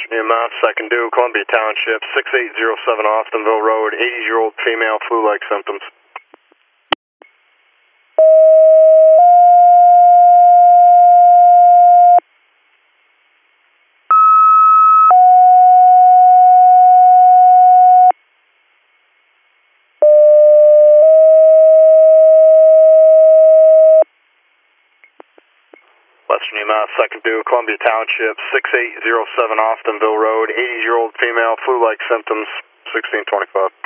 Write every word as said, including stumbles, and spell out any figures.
Western Mount, second due, Columbia Township, six eight zero seven Austinville Road, eighty-year-old female, flu-like symptoms. Western Mass, second due, Columbia Township, six eight zero seven Austinville Road, eighty-year-old female, flu-like symptoms, sixteen twenty-five.